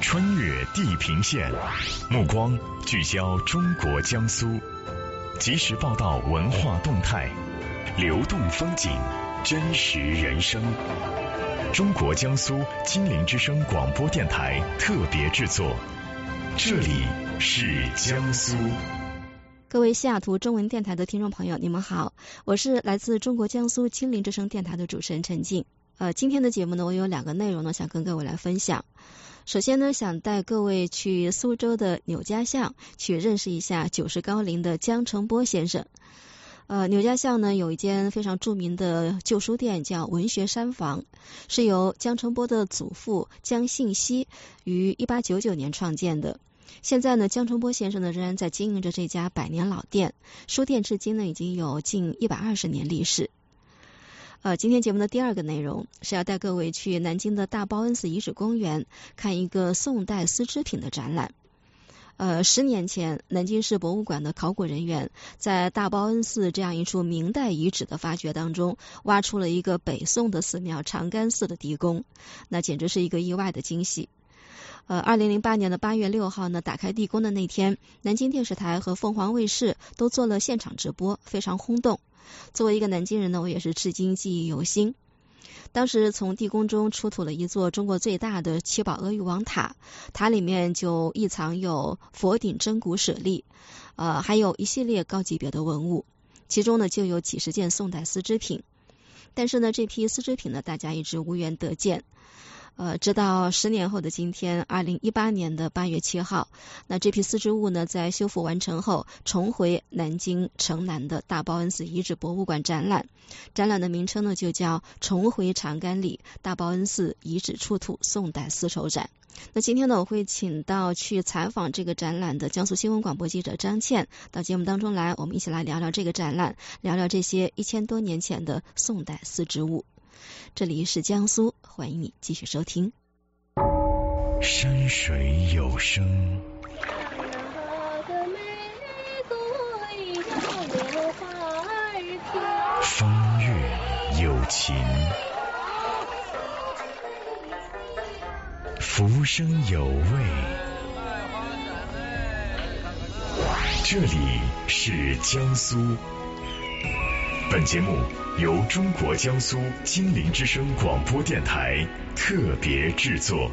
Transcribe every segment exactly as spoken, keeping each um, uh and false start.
穿越地平线，目光聚焦中国江苏，及时报道文化动态，流动风景，真实人生。中国江苏金陵之声广播电台特别制作，这里是江苏。 各位西雅图中文电台的听众朋友，你们好，我是来自中国江苏金陵之声电台的主持人陈静。呃，今天的节目呢，我有两个内容呢，想跟各位来分享。首先呢，想带各位去苏州的柳家巷，去认识一下九十高龄的江澄波先生。呃，柳家巷呢有一间非常著名的旧书店，叫文学山房，是由江澄波的祖父江信熙于一八九九年创建的。现在呢，江澄波先生呢仍然在经营着这家百年老店，书店至今呢已经有近一百二十年历史。呃，今天节目的第二个内容是要带各位去南京的大报恩寺遗址公园看一个宋代丝织品的展览。呃，十年前，南京市博物馆的考古人员在大报恩寺这样一处明代遗址的发掘当中，挖出了一个北宋的寺庙长干寺的地宫，那简直是一个意外的惊喜。呃，二零零八年的八月六号呢，打开地宫的那天，南京电视台和凤凰卫视都做了现场直播，非常轰动。作为一个南京人呢，我也是至今记忆犹新。当时从地宫中出土了一座中国最大的七宝阿育王塔，塔里面就一藏有佛顶真骨舍利，呃，还有一系列高级别的文物，其中呢就有几十件宋代丝织品。但是呢，这批丝织品呢，大家一直无缘得见。呃，直到十年后的今天，二零一八年的八月七号，那这批丝织物呢，在修复完成后，重回南京城南的大报恩寺遗址博物馆展览。展览的名称呢，就叫“重回长干里大报恩寺遗址出土宋代丝绸展”。那今天呢，我会请到去采访这个展览的江苏新闻广播记者张倩到节目当中来，我们一起来聊聊这个展览，聊聊这些一千多年前的宋代丝织物。这里是江苏，欢迎你继续收听。 山水有声，风月有情，浮生有味。这里是江苏。本节目由中国江苏金陵之声广播电台特别制作。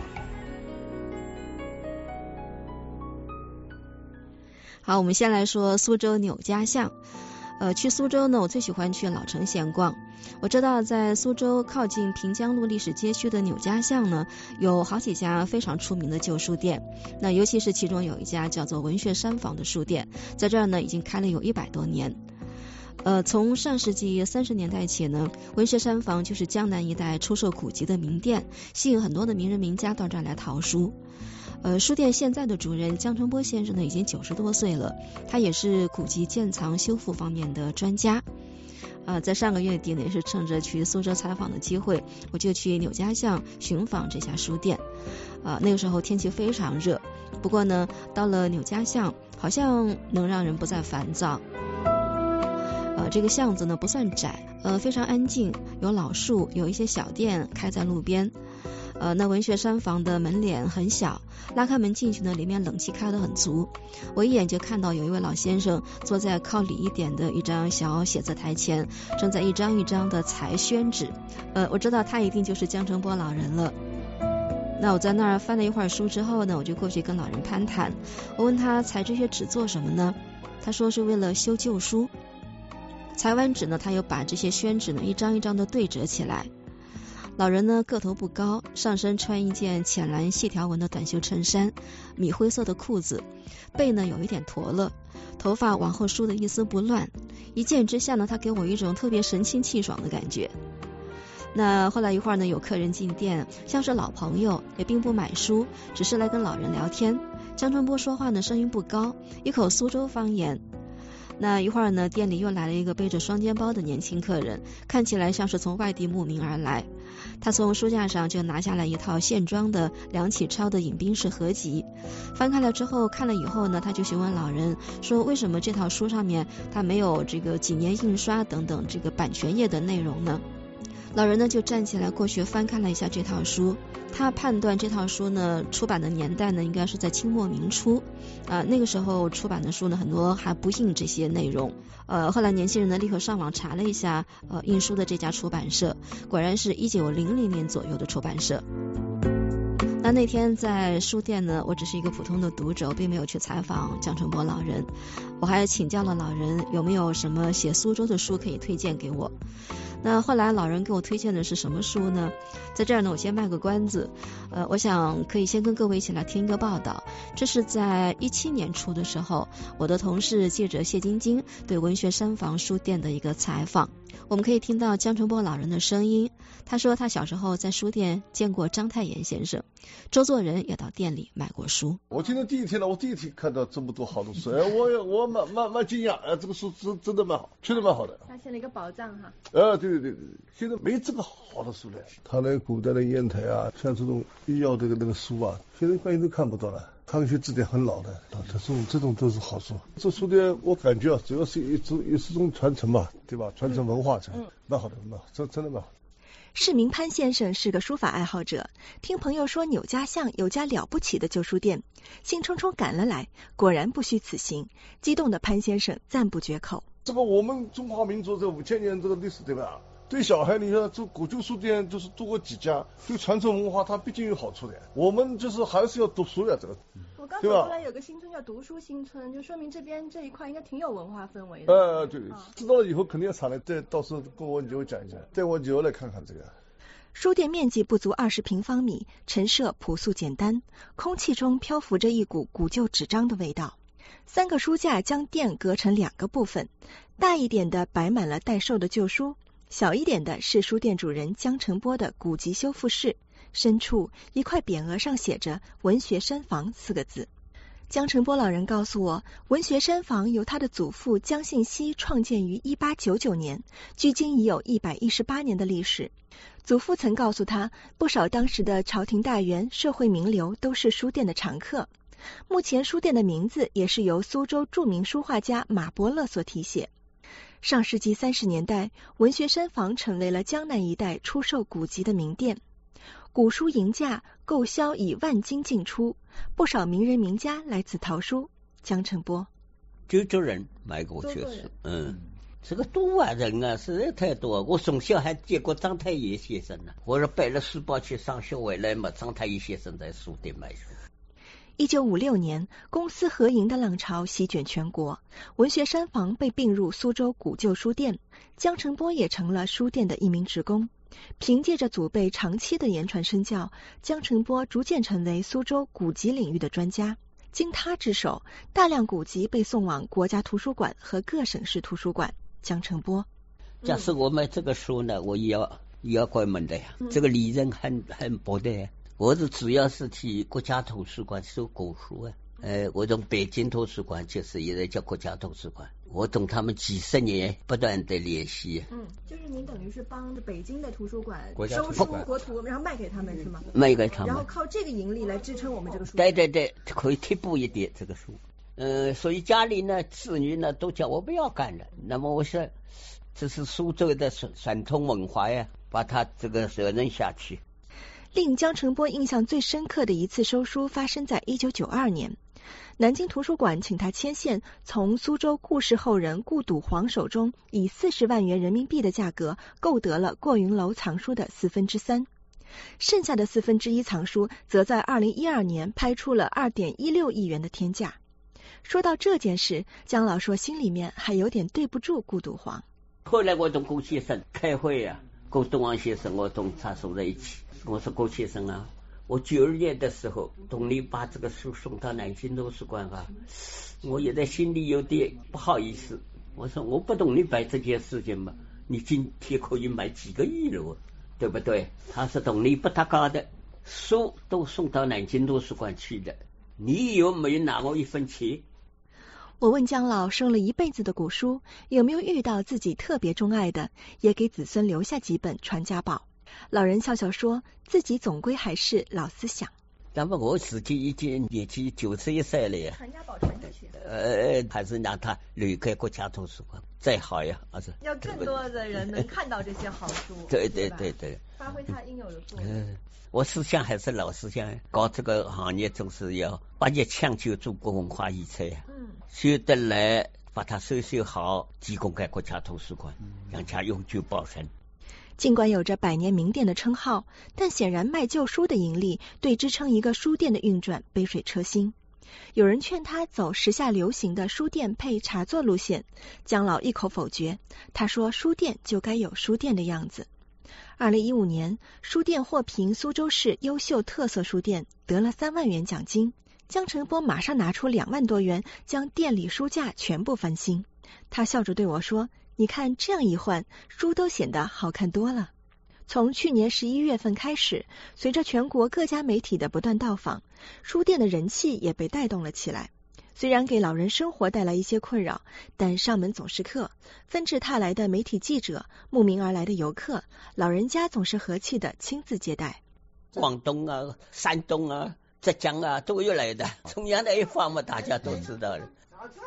好，我们先来说苏州柳家巷。呃，去苏州呢，我最喜欢去老城闲逛。我知道在苏州靠近平江路历史街区的柳家巷呢，有好几家非常出名的旧书店。那尤其是其中有一家叫做文学山房的书店，在这儿呢已经开了有一百多年。呃，从上世纪三十年代起呢，文学山房就是江南一带出售古籍的名店，吸引很多的名人名家到这儿来淘书。呃，书店现在的主人江澄波先生呢，已经九十多岁了，他也是古籍鉴藏修复方面的专家。呃，在上个月底呢，也是趁着去苏州采访的机会，我就去柳家巷寻访这家书店。呃，那个时候天气非常热，不过呢，到了柳家巷，好像能让人不再烦躁。呃，这个巷子呢不算窄，呃，非常安静，有老树，有一些小店开在路边。呃，那文学山房的门脸很小，拉开门进去呢，里面冷气开得很足。我一眼就看到有一位老先生坐在靠里一点的一张小写字台前，正在一张一张的裁宣纸。呃，我知道他一定就是江澄波老人了。那我在那儿翻了一会儿书之后呢，我就过去跟老人攀谈。我问他裁这些纸做什么呢？他说是为了修旧书。裁完纸呢，他又把这些宣纸呢一张一张的对折起来。老人呢个头不高，上身穿一件浅蓝细条纹的短袖衬衫，米灰色的裤子，背呢有一点驼了，头发往后梳的一丝不乱。一见之下呢，他给我一种特别神清气爽的感觉。那后来一会儿呢，有客人进店，像是老朋友，也并不买书，只是来跟老人聊天。江澄波说话呢声音不高，一口苏州方言。那一会儿呢，店里又来了一个背着双肩包的年轻客人，看起来像是从外地慕名而来。他从书架上就拿下来一套现装的梁启超的饮冰室合集，翻开了之后看了以后呢，他就询问老人说，为什么这套书上面他没有这个几年印刷等等这个版权页的内容呢？ 老人呢就站起来过去翻看了一下这套书，他判断这套书呢出版的年代呢应该是在清末明初啊、呃，那个时候出版的书呢很多还不印这些内容。呃，后来年轻人呢立刻上网查了一下呃印书的这家出版社，果然是一九零零年左右的出版社。那那天在书店呢，我只是一个普通的读者，并没有去采访江澄波老人，我还请教了老人有没有什么写苏州的书可以推荐给我。那后来老人给我推荐的是什么书呢？在这儿呢我先卖个关子，呃，我想可以先跟各位一起来听一个报道。这是在一七年初的时候，我的同事记者谢晶晶对文学山房书店的一个采访，我们可以听到江澄波老人的声音。他说他小时候在书店见过章太炎先生，周作人也到店里买过书。 我今天第一天了，我第一天看到这么多好的书，哎，我我蛮蛮蛮惊讶，哎，这个书真真的蛮好，确实蛮好的， 发现了一个宝藏哈。 呃，对对对对，现在没这么好的书了。他那古代的砚台啊，像这种医药这个那个书啊，现在一般都看不到了。康熙字典很老的，这种这种都是好书。这书店我感觉啊，主要是一种也是一种传承嘛，对吧？传承文化这，嗯，蛮好的，蛮好，真真的蛮好。 市民潘先生是个书法爱好者，听朋友说钮家巷有家了不起的旧书店，兴冲冲赶了来，果然不虚此行。激动的潘先生赞不绝口。 这个我们中华民族这五千年这个历史，对吧？对小孩，你说这古旧书店就是多过几家，对传承文化它毕竟有好处的。我们就是还是要读书呀，这个。 我刚走过来有个新村叫读书新村，就说明这边这一块应该挺有文化氛围的。 呃，对，知道了以后肯定要上来，再到时候跟我就讲一讲，带我就来看看这个。 书店面积不足二十平方米，陈设朴素简单，空气中漂浮着一股古旧纸张的味道。三个书架将店隔成两个部分，大一点的摆满了待售的旧书，小一点的是书店主人江澄波的古籍修复室，深处一块匾额上写着文学山房四个字。江澄波老人告诉我，文学山房由他的祖父江信熙创建于一八九九年，距今已有一百一十八年的历史。祖父曾告诉他，不少当时的朝廷大员、社会名流都是书店的常客。目前书店的名字也是由苏州著名书画家马伯乐所题写。上世纪三十年代，文学山房成为了江南一带出售古籍的名店。古书银价购销以万金进出，不少名人名家来此淘书。江澄波， 周作人买过就是，嗯，这个多啊人啊，实在太多。我从小还见过章太炎先生呢，我是背了书包去上学回来嘛，章太炎先生在书店买书。 一九五六年，公私合营的浪潮席卷全国，文学山房被并入苏州古旧书店，江澄波也成了书店的一名职工。凭借着祖辈长期的言传身教，江澄波逐渐成为苏州古籍领域的专家。经他之手，大量古籍被送往国家图书馆和各省市图书馆。江澄波， 假设我买这个书呢，我也要也要关门的呀，嗯、这个利润很很薄的呀。我是主要是替国家图书馆收古书啊，呃，我从北京图书馆就是现在叫国家图书馆，我同他们几十年不断的联系。 嗯，就是您等于是帮着北京的图书馆收书国图，然后卖给他们是吗？ 卖给他们， 然后靠这个盈利来支撑我们这个书。 对对对，可以贴补一点这个书。呃，所以家里呢，子女呢都叫我不要干了。那么我说，这是苏州的传统文化呀，把它这个责任下去。 令江澄波印象最深刻的一次收书发生在一九九二年，南京图书馆请他牵线，从苏州顾氏后人顾笃煌手中以四十万元人民币的价格购得了过云楼藏书的四分之三，剩下的四分之一藏书则在二零一二年拍出了二点一六亿元的天价。说到这件事，江老说心里面还有点对不住顾笃煌。 后来我同顾先生开会啊，顾笃煌先生我同他坐在一起，我说顾先生啊，我九二年的时候同你把这个书送到南京图书馆啊，我现在心里有点不好意思。我说我不同你办这件事情嘛，你今天可以买几个亿了，对不对？他是同你不搭嘎的，书都送到南京图书馆去的，你有没有拿我一分钱？ 我问江老收了一辈子的古书，有没有遇到自己特别钟爱的，也给子孙留下几本传家宝。老人笑笑说，自己总归还是老思想。 那么我自己已经年纪九十一岁了呀， 传家宝传下去。 呃，还是让他留给国家图书馆再好呀，还是要更多的人能看到这些好书。 对对对对， 发挥它应有的作用。 嗯，我思想还是老思想，搞这个行业总是要把你抢救中国文化遗产呀，嗯，学得来把它收拾好，提供给国家图书馆，让它永久保存。 尽管有着百年名店的称号，但显然卖旧书的盈利对支撑一个书店的运转杯水车薪。有人劝他走时下流行的书店配茶座路线，姜老一口否决。他说书店就该有书店的样子。二零一五年，书店获评苏州市优秀特色书店，得了三万元奖金。姜成波马上拿出两万多元，将店里书架全部翻新。他笑着对我说，你看这样一换，书都显得好看多了。从去年十一月份开始，随着全国各家媒体的不断到访，书店的人气也被带动了起来。虽然给老人生活带来一些困扰，但上门总是客，纷至沓来的媒体记者，慕名而来的游客，老人家总是和气的亲自接待。 广东啊、山东啊、浙江啊都有来的，中央的一方嘛，大家都知道了。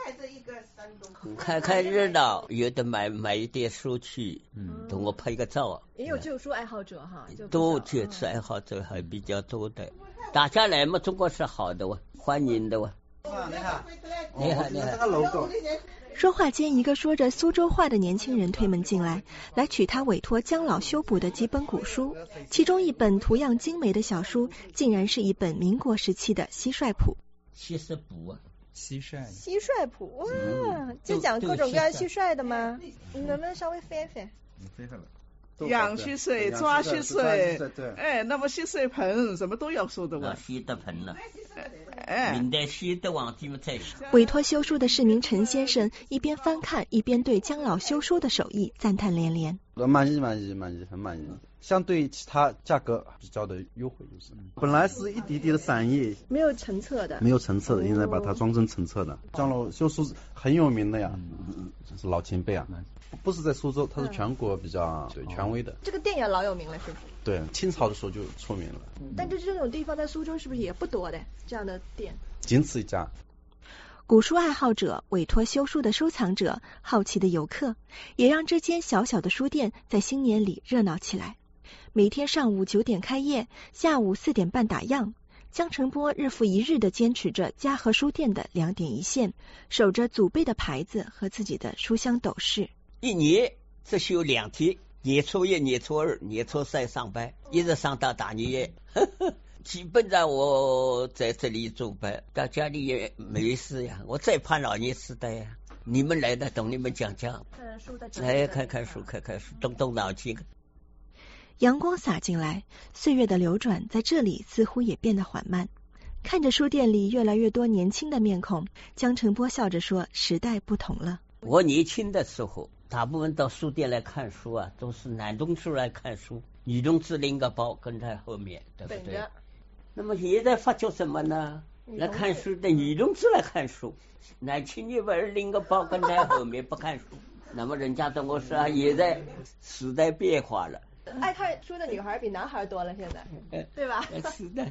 看看热闹，有的买买一点书去，嗯，同我拍个照。 也有旧书爱好者哈， 都旧书爱好者还比较多的。大家来嘛，中国是好的哇，欢迎的哇。你好，你好，你好。 说话间，一个说着苏州话的年轻人推门进来，来取他委托姜老修补的几本古书，其中一本图样精美的小书，竟然是一本民国时期的蟋蟀谱。 蟋蟀谱啊。 蟋蟀蟋蟀谱哇，嗯、就讲各种各样蟋蟀的吗？你能不能稍微翻翻？ 翻翻了。 养蟋蟀、抓蟋蟀，哎，那么蟋蟀盆什么都要说的哇。 西德盆了，哎，明代西德皇帝们才说。 委托修书的市民陈先生一边翻看，一边对姜老修书的手艺赞叹连连。 满意，满意，满意，很满意。相对其他价格比较的优惠，就是本来是一滴滴的散叶， 没有成册的， 没有成册的，现在把它装成成册的。姜老修书很有名的呀，嗯，是老前辈啊，不是在苏州，它是全国比较对权威的。 这个店也老有名了，是不是？ 对，清朝的时候就出名了。 但是这种地方在苏州是不是也不多的？这样的店仅此一家。 古书爱好者、委托修书的收藏者、好奇的游客，也让这间小小的书店在新年里热闹起来。每天上午九点开业，下午四点半打烊。姜成波日复一日地坚持着家和书店的两点一线，守着祖辈的牌子和自己的书香斗室。 一年只休两天，年初一、年初二、年初三上班，一直上到大年夜。基本上我在这里上班，到家里也没事呀。我最怕老年痴呆呀。你们来的，懂你们讲讲， 看书的， 哎，看看书，看看书，动动脑筋。 阳光洒进来，岁月的流转在这里似乎也变得缓慢。看着书店里越来越多年轻的面孔，姜成波笑着说：“时代不同了。” 我年轻的时候，大部分到书店来看书啊，都是男同志来看书，女同志拎个包跟在后面，对不对？那么现在发觉什么呢？来看书的女同志来看书，男青年们拎个包跟在后面不看书。那么人家跟我说，现在时代变化了。 爱看书的女孩比男孩多了，现在，对吧？ 是的。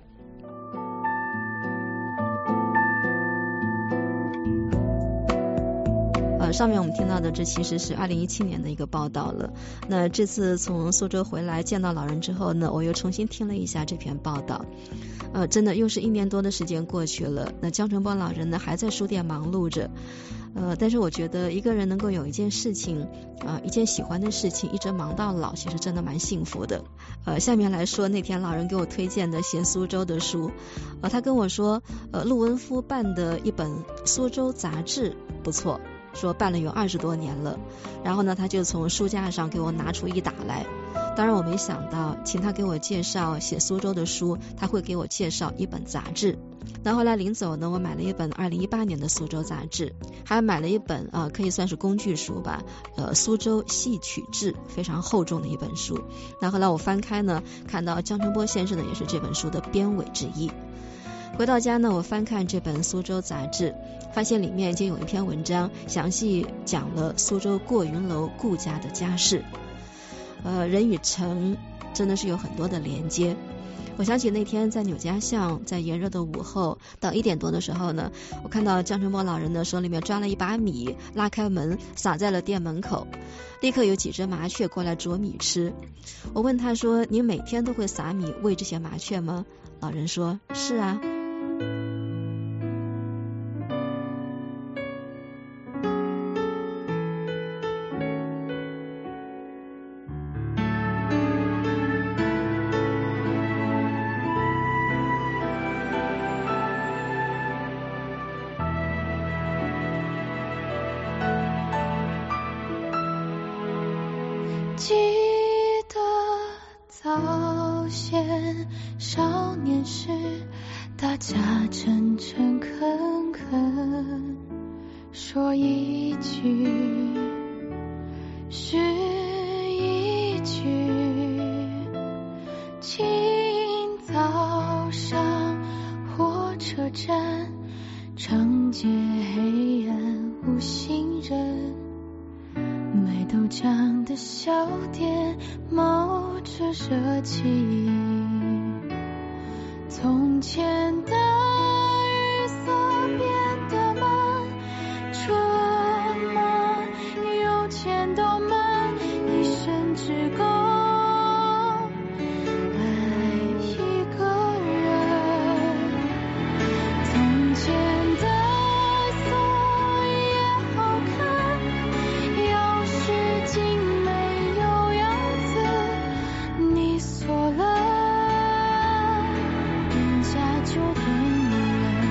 呃，上面我们听到的这其实是二零一七年的一个报道了。那这次从苏州回来见到老人之后呢，我又重新听了一下这篇报道。呃，真的又是一年多的时间过去了，那姜成波老人呢还在书店忙碌着。呃，但是我觉得一个人能够有一件事情，呃，一件喜欢的事情，一直忙到老，其实真的蛮幸福的。呃，下面来说那天老人给我推荐的写苏州的书，呃，他跟我说，呃，陆文夫办的一本苏州杂志不错，说办了有二十多年了。然后呢，他就从书架上给我拿出一打来。当然我没想到，请他给我介绍写苏州的书，他会给我介绍一本杂志。那后来临走呢，我买了一本二零一八年的苏州杂志，还买了一本啊、呃，可以算是工具书吧，呃，苏州戏曲志，非常厚重的一本书。那后来我翻开呢，看到姜成波先生呢也是这本书的编委之一。回到家呢，我翻看这本苏州杂志，发现里面已经有一篇文章详细讲了苏州过云楼顾家的家事。呃，人与城真的是有很多的连接。 我想起那天在纽家巷，在炎热的午后，到一点多的时候呢，我看到江成波老人的手里面抓了一把米，拉开门撒在了店门口，立刻有几只麻雀过来啄米吃。我问他说：“你每天都会撒米喂这些麻雀吗？”老人说：“是啊。” 记得早先少年时，大家诚诚恳恳，说一句是一句。清早上火车站，长街黑暗无行人，卖豆浆的小店冒着热气，从前的雨色变得慢，车马邮件都慢，一生只够爱一个人。从前的锁也好看，钥匙精美有样子，你锁了，人家就懂了。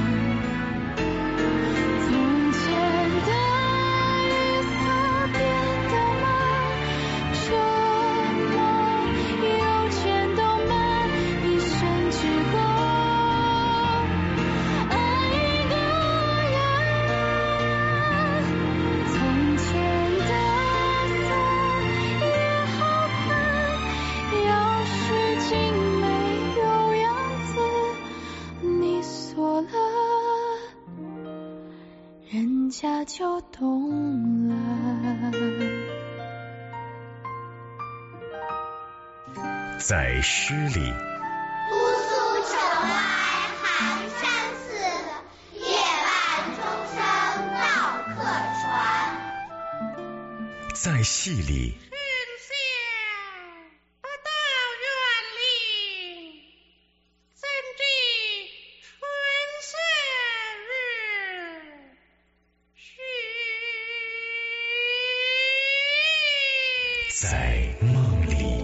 从前的雨色变得慢，车马邮件都慢，一生只够爱一个人。从前的锁也好看，钥匙精美有样子，你锁了，人家就懂了。 在诗里， 姑苏城外寒山寺，夜半钟声到客船。 在戏里， 春夏不到园里，怎知春夏日是在梦里，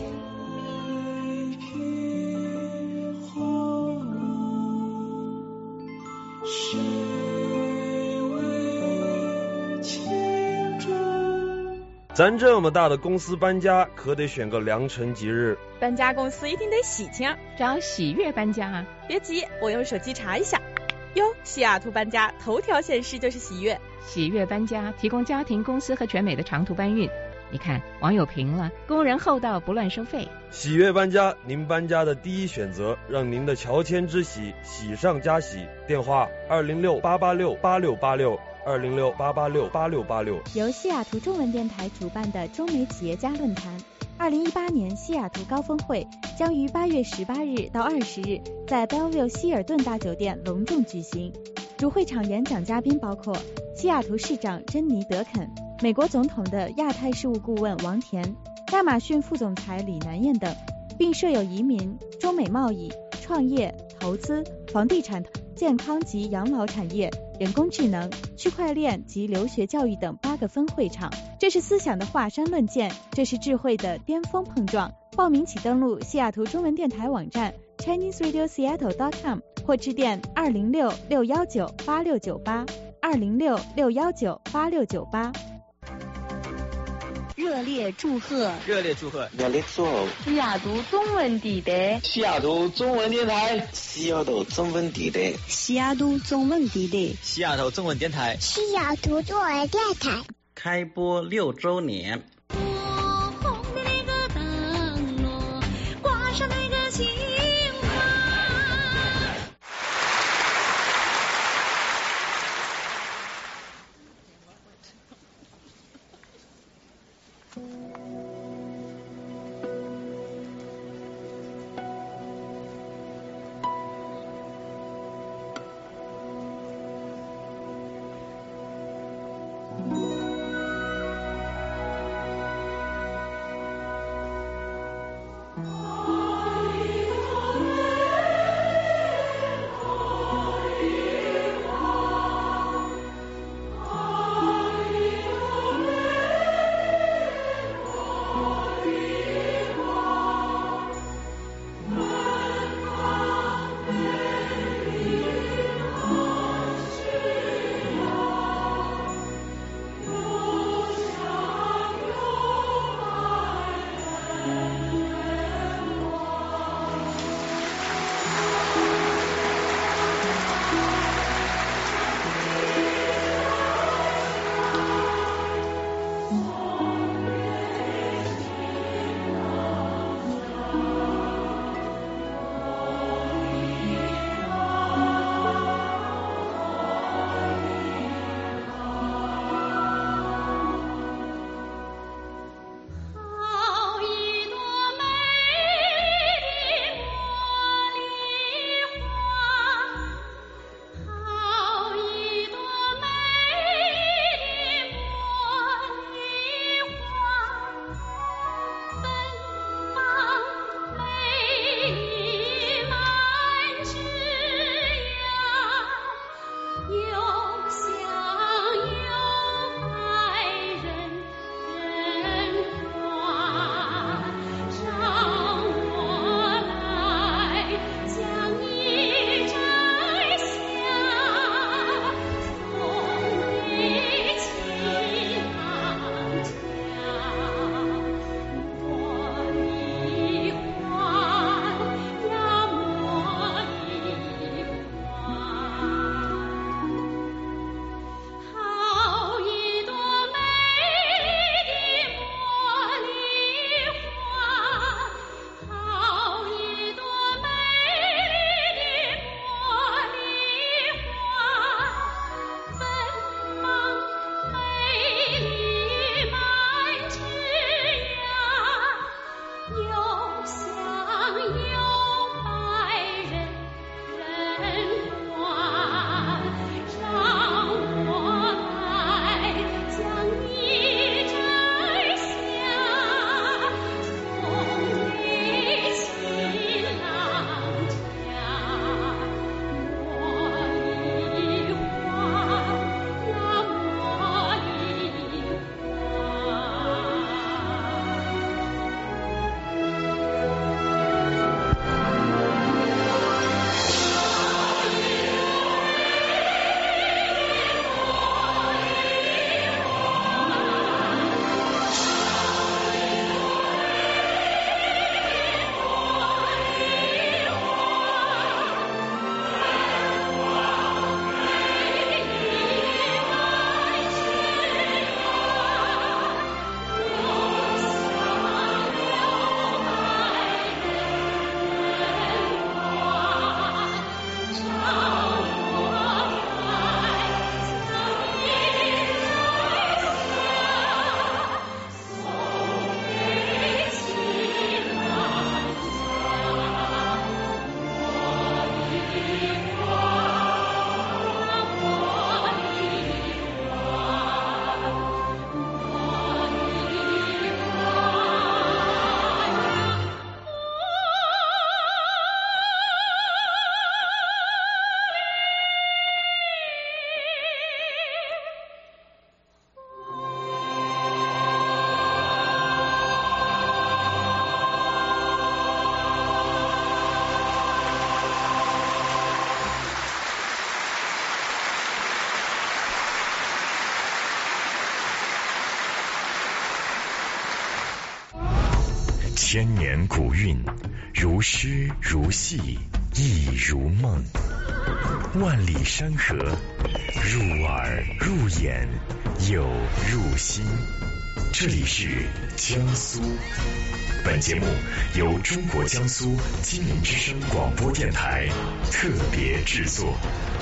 咱这么大的公司搬家，可得选个良辰吉日。 搬家公司一定得喜庆， 找喜悦搬家啊！ 别急，我用手机查一下。哟，西雅图搬家头条显示就是喜悦。 喜悦搬家提供家庭、公司和全美的长途搬运。你看，网友评了，工人厚道，不乱收费。 喜悦搬家，您搬家的第一选择，让您的乔迁之喜喜上加喜。电话：二零六八八六八六八六。二零六八八六八六八六， 由西雅图中文电台主办的中美企业家论坛，二零一八年西雅图高峰会将于八月十八日到二十日在 Bellevue 希尔顿大酒店隆重举行。主会场演讲嘉宾包括西雅图市长珍妮·德肯、美国总统的亚太事务顾问王田、亚马逊副总裁李南燕等，并设有移民、中美贸易、创业、投资、房地产、健康及养老产业、人工智能、区块链及留学教育等八个分会场。这是思想的华山论剑，这是智慧的巅峰碰撞。报名请登录西雅图中文电台网站 Chinese Radio Seattle dot com 或致电二零六六幺九八六九八二零六六幺九八六九八。 热烈祝贺！ 热烈祝贺！ 热烈祝贺！ 西雅图中文电台， 西雅图中文电台，西雅图中文电台， 西雅图中文电台， 西雅图中文电台， 西雅图中文电台， 开播六周年。 千年古韵，如诗如戏，意如梦。万里山河，入耳入眼，又入心。这里是江苏。本节目由中国江苏金陵之声广播电台特别制作。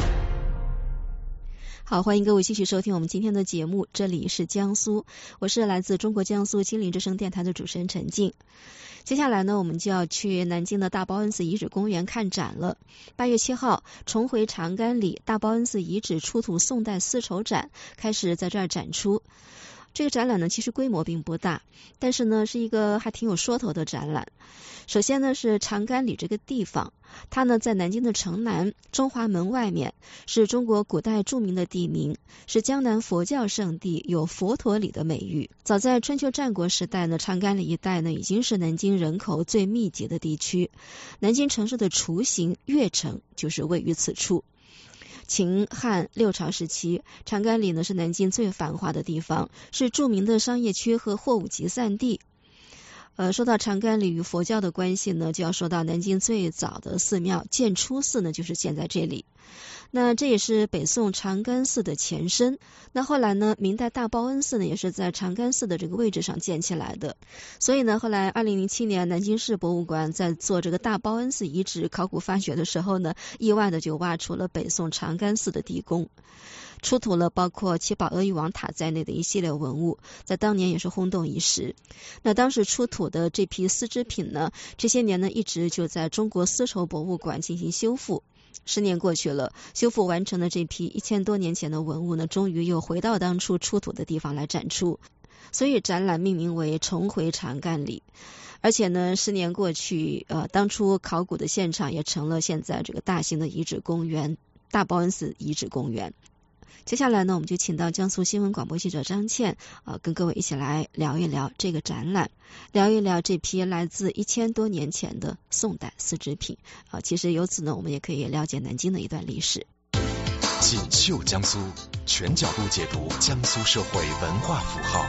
好，欢迎各位继续收听我们今天的节目，这里是江苏，我是来自中国江苏金陵之声电台的主持人陈静。接下来呢，我们就要去南京的大报恩寺遗址公园看展了。八月七号，重回长干里大报恩寺遗址出土宋代丝绸展开始在这儿展出。这个展览呢，其实规模并不大，但是呢，是一个还挺有说头的展览。首先呢，是长干里这个地方，它呢在南京的城南，中华门外面，是中国古代著名的地名，是江南佛教圣地，有佛陀里的美誉。早在春秋战国时代呢，长干里一带呢已经是南京人口最密集的地区，南京城市的雏形越城就是位于此处。秦汉六朝时期，长干里呢是南京最繁华的地方，是著名的商业区和货物集散地。呃，说到长干里与佛教的关系呢，就要说到南京最早的寺庙建初寺呢，就是建在这里。那这也是北宋长干寺的前身。那后来呢，明代大报恩寺呢，也是在长干寺的这个位置上建起来的。所以呢，后来二零零七年南京市博物馆在做这个大报恩寺遗址考古发掘的时候呢，意外的就挖出了北宋长干寺的地宫，出土了包括七宝阿育王塔在内的一系列文物，在当年也是轰动一时。那当时出土的这批丝织品呢，这些年呢一直就在中国丝绸博物馆进行修复。十年过去了，修复完成的这批一千多年前的文物呢，终于又回到当初出土的地方来展出，所以展览命名为重回长干里。而且呢，十年过去，呃，当初考古的现场也成了现在这个大型的遗址公园——大报恩寺遗址公园。接下来呢，我们就请到江苏新闻广播记者张倩，呃，跟各位一起来聊一聊这个展览，聊一聊这批来自一千多年前的宋代丝织品。啊、呃，其实由此呢，我们也可以了解南京的一段历史。 锦绣江苏，全角度解读江苏社会文化符号。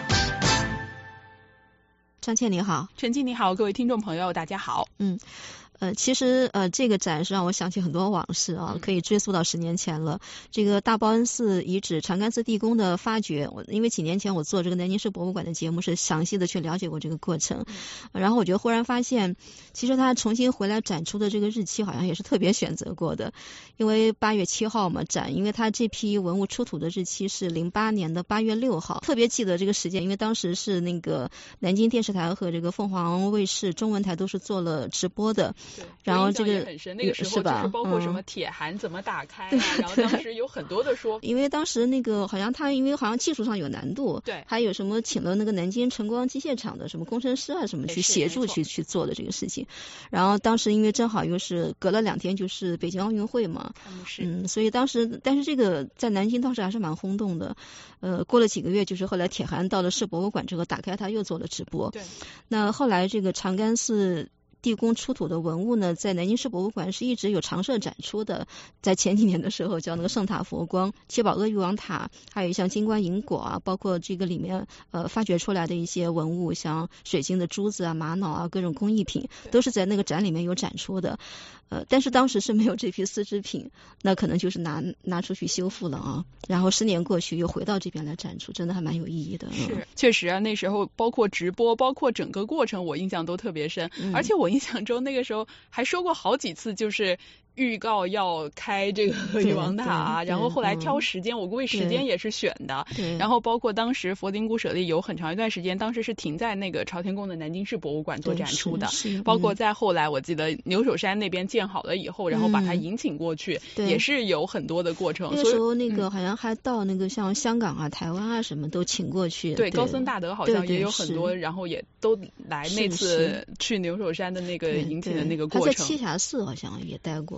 张倩你好。 陈静你好，各位听众朋友大家好。 嗯。呃，其实呃，这个展是让我想起很多往事啊，可以追溯到十年前了。这个大报恩寺遗址长干寺地宫的发掘，我因为几年前我做这个南京市博物馆的节目，是详细的去了解过这个过程。然后我就忽然发现，其实它重新回来展出的这个日期好像也是特别选择过的，因为八月七号嘛展，因为它这批文物出土的日期是零八年的八月六号，特别记得这个时间，因为当时是那个南京电视台和这个凤凰卫视中文台都是做了直播的。然后这个很深，那个时候就是包括什么铁函怎么打开、啊嗯、然后当时有很多的说， 因为当时那个好像他因为好像技术上有难度， 对， 还有什么请了那个南京晨光机械厂的什么工程师啊什么去协助去去做的这个事情。然后当时因为正好又是隔了两天就是北京奥运会嘛，嗯，所以当时但是这个在南京当时还是蛮轰动的。呃，过了几个月，就是后来铁函到了市博物馆之后，打开它又做了直播。 对， 那后来这个长干寺地宫出土的文物呢，在南京市博物馆是一直有常设展出的。在前几年的时候，叫那个圣塔佛光、七宝阿育王塔，还有像金冠银果啊，包括这个里面呃发掘出来的一些文物，像水晶的珠子啊、玛瑙啊，各种工艺品，都是在那个展里面有展出的。呃，但是当时是没有这批丝织品，那可能就是拿拿出去修复了啊。然后十年过去，又回到这边来展出，真的还蛮有意义的。 是，嗯、确实啊，那时候包括直播，包括整个过程，我印象都特别深。嗯、而且我印象中那个时候还说过好几次，就是预告要开这个阿育王塔，然后后来挑时间，嗯、我估计时间也是选的。然后包括当时佛经古舍利有很长一段时间，当时是停在那个朝天宫的南京市博物馆做展出的。包括在后来，我记得牛首山那边建好了以后，然后把它引请过去，嗯、也是有很多的过程。 那时候那个好像还到那个像香港啊、台湾啊什么都请过去。 对，高僧大德好像也有很多，然后也都来那次去牛首山的那个引请的那个过程。 他在栖霞寺好像也待过。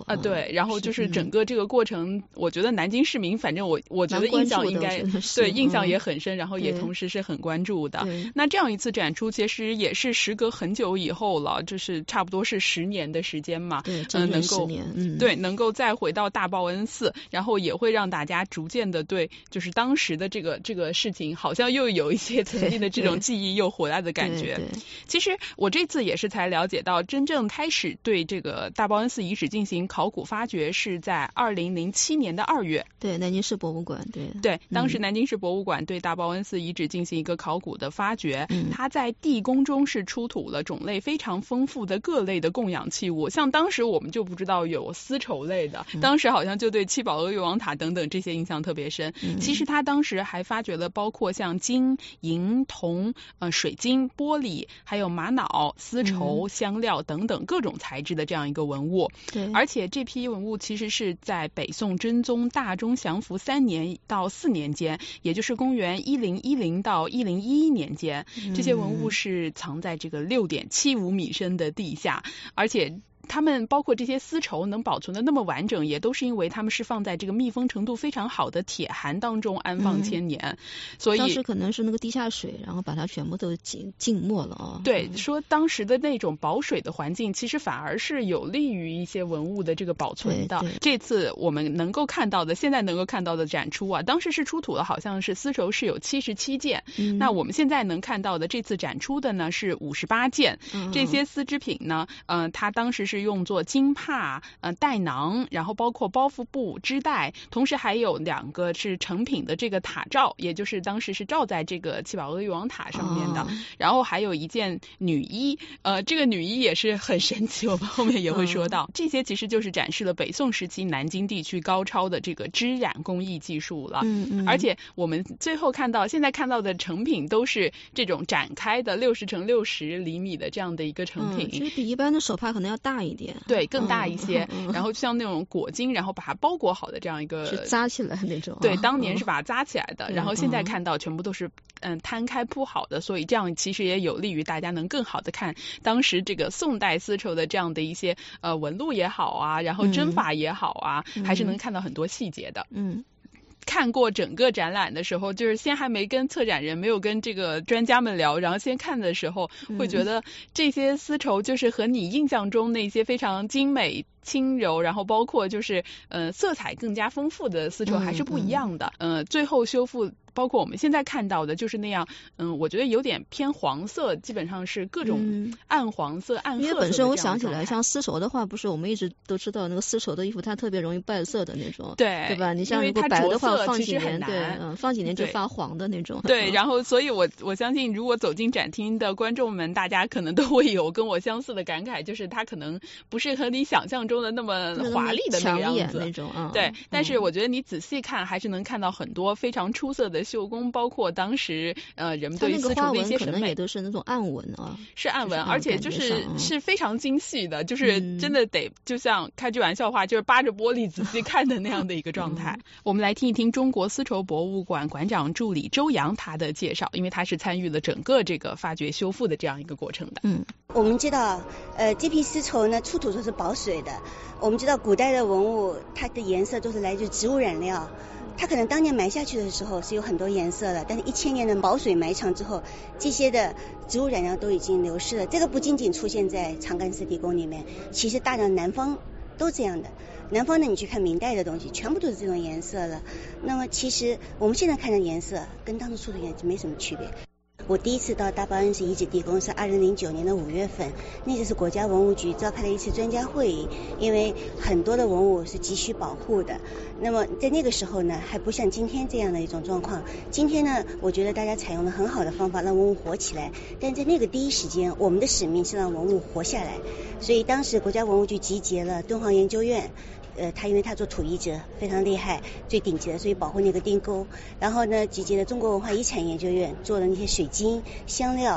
啊，对，然后就是整个这个过程，我觉得南京市民反正我我觉得印象应该对印象也很深，然后也同时是很关注的。那这样一次展出其实也是时隔很久以后了，就是差不多是十年的时间嘛， 对， 嗯，能够嗯对能够再回到大报恩寺，然后也会让大家逐渐的对就是当时的这个这个事情好像又有一些曾经的这种记忆又回来的感觉。其实我这次也是才了解到，真正开始对这个大报恩寺遗址进行考古发掘是在二零零七年的二月。 对，南京市博物馆，对对，当时南京市博物馆对大报恩寺遗址进行一个考古的发掘， 嗯、 它在地宫中是出土了种类非常丰富的各类的供养器物，像当时我们就不知道有丝绸类的，嗯、当时好像就对七宝阿育王塔等等这些印象特别深。嗯、其实它当时还发掘了包括像金、银、铜、呃水晶、玻璃，还有玛瑙、丝绸、香料等等各种材质的这样一个文物。 对， 而且这批文物其实是在北宋真宗大中祥符三年到四年间，也就是公元一零一零到一零一一年间，这些文物是藏在这个六点七五米深的地下，而且他们包括这些丝绸能保存的那么完整，也都是因为他们是放在这个密封程度非常好的铁函当中安放千年，嗯、所以当时可能是那个地下水，然后把它全部都浸浸没了啊。 对，说当时的那种保水的环境，其实反而是有利于一些文物的这个保存的。这次我们能够看到的，现在能够看到的展出啊，当时是出土了好像是丝绸是有七十七件，嗯、那我们现在能看到的这次展出的呢是五十八件，嗯、这些丝织品呢，嗯、呃，它当时是。是用作金帕、呃带囊，然后包括包袱布、织带，同时还有两个是成品的这个塔罩，也就是当时是罩在这个七宝阿育王塔上面的，哦、然后还有一件女衣，呃，这个女衣也是很神奇，我们后面也会说到，嗯、这些其实就是展示了北宋时期南京地区高超的这个织染工艺技术了。 嗯嗯， 而且我们最后看到，现在看到的成品都是这种展开的六十乘六十厘米的这样的一个成品， 嗯、其实比一般的手帕可能要大一点， 对，更大一些， 嗯嗯、 然后就像那种裹巾，然后把它包裹好的这样一个， 是扎起来那种， 对，当年是把它扎起来的， 嗯、 然后现在看到全部都是嗯摊开铺好的，所以这样其实也有利于大家能更好的看当时这个宋代丝绸的这样的一些呃纹路也好啊，然后针法也好啊， 嗯、 还是能看到很多细节的。 嗯。 看过整个展览的时候，就是先还没跟策展人，没有跟这个专家们聊，然后先看的时候，会觉得这些丝绸就是和你印象中那些非常精美轻柔，然后包括就是呃色彩更加丰富的丝绸还是不一样的。嗯、呃，最后修复。包括我们现在看到的就是那样，嗯，我觉得有点偏黄色，基本上是各种暗黄色、嗯、暗褐色的。 因为本身我想起来，像丝绸的话，不是我们一直都知道那个丝绸的衣服，它特别容易败色的那种， 对对吧？你像如果白的话，放几年，对，嗯，放几年就发黄的那种。 对，然后所以我我相信，如果走进展厅的观众们，大家可能都会有跟我相似的感慨，就是它可能不是和你想象中的那么华丽的那个样子那种啊。 对，但是我觉得你仔细看，还是能看到很多非常出色的绣工，包括当时呃人们对丝绸的一些审美， 可能也都是那种暗纹啊， 是暗纹，而且就是是非常精细的，就是真的得就像开句玩笑话，就是扒着玻璃仔细看的那样的一个状态。我们来听一听中国丝绸博物馆馆长助理周洋他的介绍，因为他是参与了整个这个发掘修复的这样一个过程的。 嗯，我们知道，呃，这批丝绸呢出土都是保水的。我们知道古代的文物，它的颜色都是来自植物染料。它可能当年埋下去的时候是有很多颜色的，但是一千年的保水埋藏之后，这些的植物染料都已经流失了。这个不仅仅出现在长干丝地宫里面，其实大量南方都这样的。南方呢，你去看明代的东西，全部都是这种颜色了。那么其实我们现在看的颜色跟当时出的颜色没什么区别。我第一次到大报恩寺遗址地宫是二零零九年的五月份，那次是国家文物局召开了一次专家会议，因为很多的文物是急需保护的。那么在那个时候呢，还不像今天这样的一种状况。今天呢，我觉得大家采用了很好的方法让文物活起来，但在那个第一时间，我们的使命是让文物活下来。所以当时国家文物局集结了敦煌研究院。呃，他因为他做土遗址非常厉害，最顶级的，所以保护那个钉沟。然后呢，集结了中国文化遗产研究院，做了那些水晶、香料，